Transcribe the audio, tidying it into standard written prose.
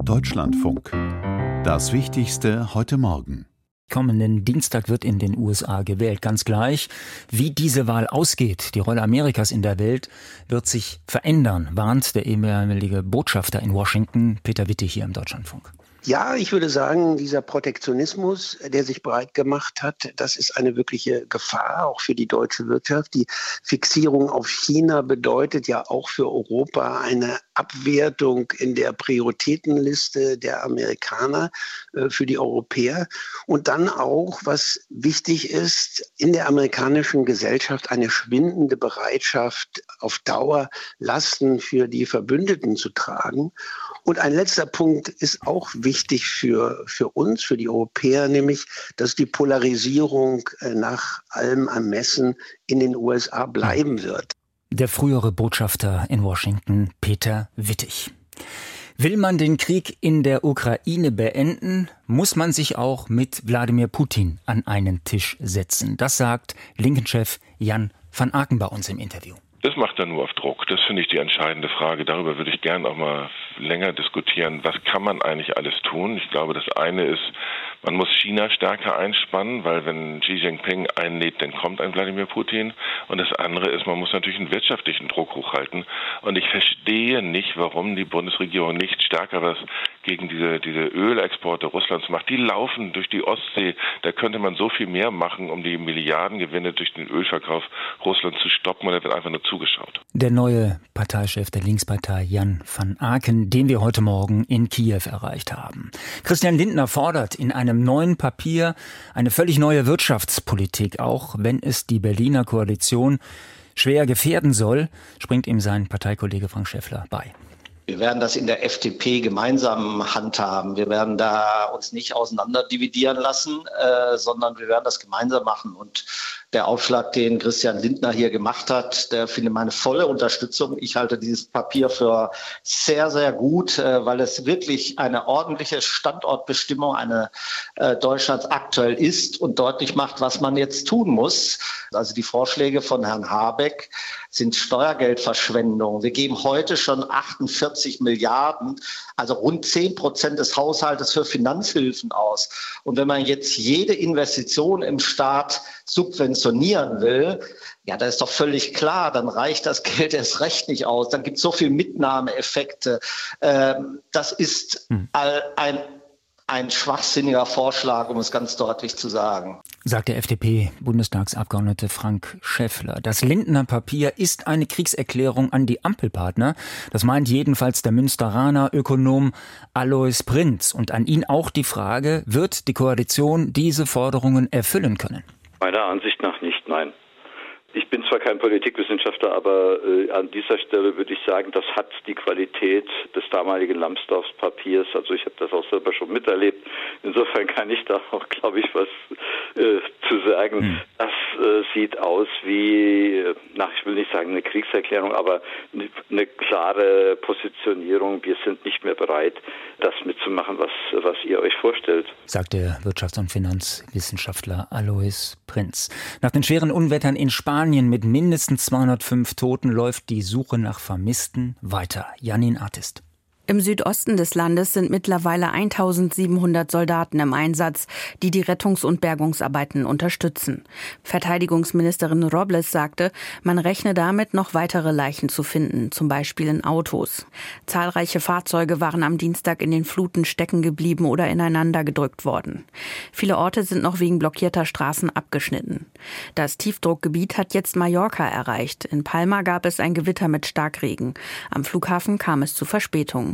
Deutschlandfunk. Das Wichtigste heute Morgen. Kommenden Dienstag wird in den USA gewählt. Ganz gleich, wie diese Wahl ausgeht, die Rolle Amerikas in der Welt, wird sich verändern, warnt der ehemalige Botschafter in Washington, Peter Wittig, hier im Deutschlandfunk. Ja, ich würde sagen, dieser Protektionismus, der sich breit gemacht hat, das ist eine wirkliche Gefahr, auch für die deutsche Wirtschaft. Die Fixierung auf China bedeutet ja auch für Europa eine Abwertung in der Prioritätenliste der Amerikaner für die Europäer. Und dann auch, was wichtig ist, in der amerikanischen Gesellschaft eine schwindende Bereitschaft, auf Dauer Lasten für die Verbündeten zu tragen. Und ein letzter Punkt ist auch wichtig für uns, für die Europäer, nämlich, dass die Polarisierung nach allem Ermessen in den USA bleiben wird. Der frühere Botschafter in Washington, Peter Wittig. Will man den Krieg in der Ukraine beenden, muss man sich auch mit Wladimir Putin an einen Tisch setzen. Das sagt Linken-Chef Jan van Aken bei uns im Interview. Das macht er nur auf Druck. Das finde ich die entscheidende Frage. Darüber würde ich gerne auch mal länger diskutieren. Was kann man eigentlich alles tun? Ich glaube, das eine ist, man muss China stärker einspannen, weil wenn Xi Jinping einlädt, dann kommt ein Wladimir Putin. Und das andere ist, man muss natürlich einen wirtschaftlichen Druck hochhalten. Und ich verstehe nicht, warum die Bundesregierung nicht stärker was gegen diese Ölexporte Russlands macht. Die laufen durch die Ostsee. Da könnte man so viel mehr machen, um die Milliardengewinne durch den Ölverkauf Russlands zu stoppen. Und da wird einfach nur zugeschaut. Der neue Parteichef der Linkspartei, Jan van Aken, den wir heute Morgen in Kiew erreicht haben. Christian Lindner fordert in einem neuen Papier eine völlig neue Wirtschaftspolitik, auch wenn es die Berliner Koalition schwer gefährden soll, springt ihm sein Parteikollege Frank Schäffler bei. Wir werden das in der FDP gemeinsam handhaben. Wir werden da uns nicht auseinander dividieren lassen, sondern wir werden das gemeinsam machen. Und der Aufschlag, den Christian Lindner hier gemacht hat, der findet meine volle Unterstützung. Ich halte dieses Papier für sehr, sehr gut, weil es wirklich eine ordentliche Standortbestimmung Deutschlands aktuell ist und deutlich macht, was man jetzt tun muss. Also die Vorschläge von Herrn Habeck sind Steuergeldverschwendung. Wir geben heute schon 48 Milliarden, also rund 10% des Haushaltes für Finanzhilfen aus. Und wenn man jetzt jede Investition im Staat subventionieren will, ja, da ist doch völlig klar, dann reicht das Geld erst recht nicht aus. Dann gibt es so viele Mitnahmeeffekte. Das ist ein schwachsinniger Vorschlag, um es ganz deutlich zu sagen. Sagt der FDP-Bundestagsabgeordnete Frank Schäffler. Das Lindner Papier ist eine Kriegserklärung an die Ampelpartner. Das meint jedenfalls der Münsteraner Ökonom Alois Prinz. Und an ihn auch die Frage, wird die Koalition diese Forderungen erfüllen können? Meiner Ansicht nach nicht, nein. Ich bin zwar kein Politikwissenschaftler, aber an dieser Stelle würde ich sagen, das hat die Qualität des damaligen Lambsdorff-Papiers. Also ich habe das auch selber schon miterlebt. Insofern kann ich da auch, glaube ich, was zu sagen. Das sieht aus wie, ich will nicht sagen eine Kriegserklärung, aber eine klare Positionierung. Wir sind nicht mehr bereit, das mitzumachen, was ihr euch vorstellt. Sagt der Wirtschafts- und Finanzwissenschaftler Alois Prinz. Nach den schweren Unwettern in Spanien mit mindestens 205 Toten läuft die Suche nach Vermissten weiter. Janine Artist. Im Südosten des Landes sind mittlerweile 1700 Soldaten im Einsatz, die die Rettungs- und Bergungsarbeiten unterstützen. Verteidigungsministerin Robles sagte, man rechne damit, noch weitere Leichen zu finden, zum Beispiel in Autos. Zahlreiche Fahrzeuge waren am Dienstag in den Fluten stecken geblieben oder ineinander gedrückt worden. Viele Orte sind noch wegen blockierter Straßen abgeschnitten. Das Tiefdruckgebiet hat jetzt Mallorca erreicht. In Palma gab es ein Gewitter mit Starkregen. Am Flughafen kam es zu Verspätungen.